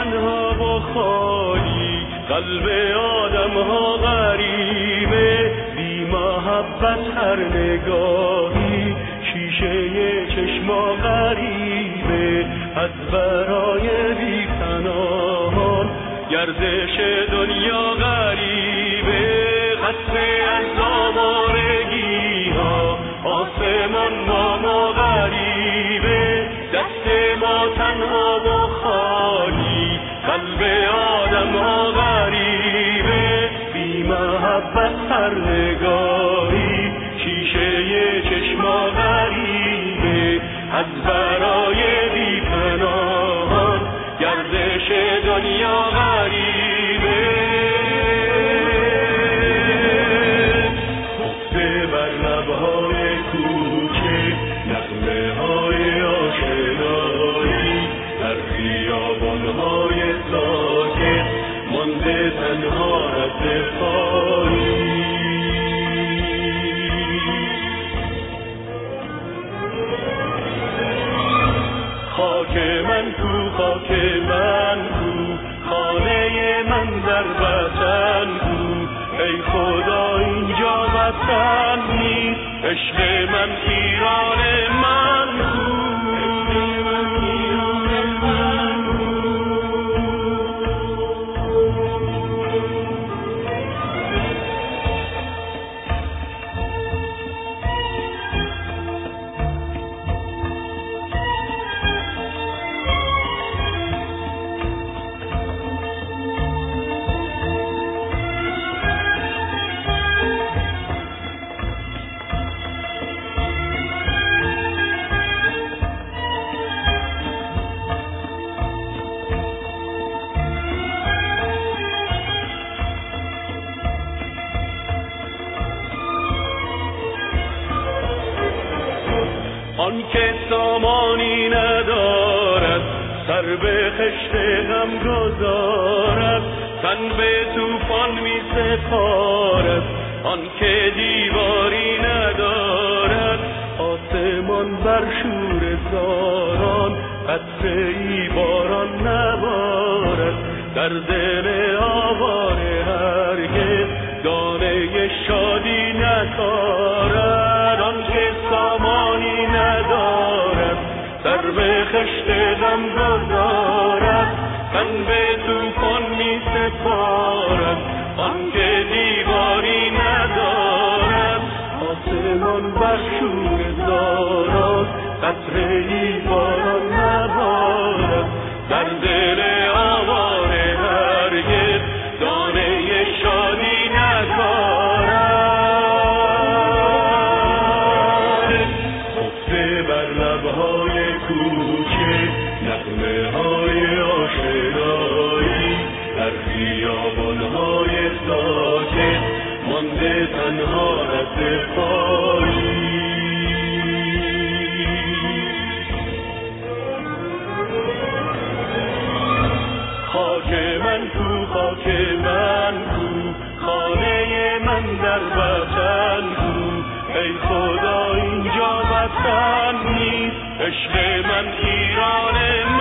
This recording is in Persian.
تنها و خالی، قلب آدم ها غریبه، بی محبت هر نگاهی شیشه چشما غریبه. از برای بی پناهان گردش دنیا غریبه، قطره از آوارگی ها آسمان ما غریبه. دست ما تنها و خالی، قلب آدم ها غریبه، بی محبت هر نگاهی شیشه چشما غریبه. از برای بی پناهان گردش دنیا غریبه. خفته بر لبهای کوچه نغمه های آشنایی، در خیابانهای ساکت مانده تنها رد پایی. خاک من کو، خاک من کو، خانه من در وطن کو. ای خدا اینجا وطن نیست، عشق من ایران من کو. آن که سامانی ندارد، سر به خشت غم گذارد، تن به طوفان می سپارد. آن که دیواری ندارد، آسمان بر شور زاران، قطره ای باران نبارد. در دل آواره هرگز دانه شادی نکارد. آن که سامانی ندارد، سر به خشت غم گذارد، تن به طوفان می سپارد. آن که دیواری ندارد، آسمان بر شور زاران، قطره ای باران نبارد. در دل آواره هرگز دانه شادی نکارد. خفته بر لبهای کوچه نغمه های آشنایی، در خیابانهای ساکت مانده تنها رد پایی. خاک من کو، خاک من کو، خانه من در وطن کو. ای خدا اینجا وطن نیست، عشق من ایران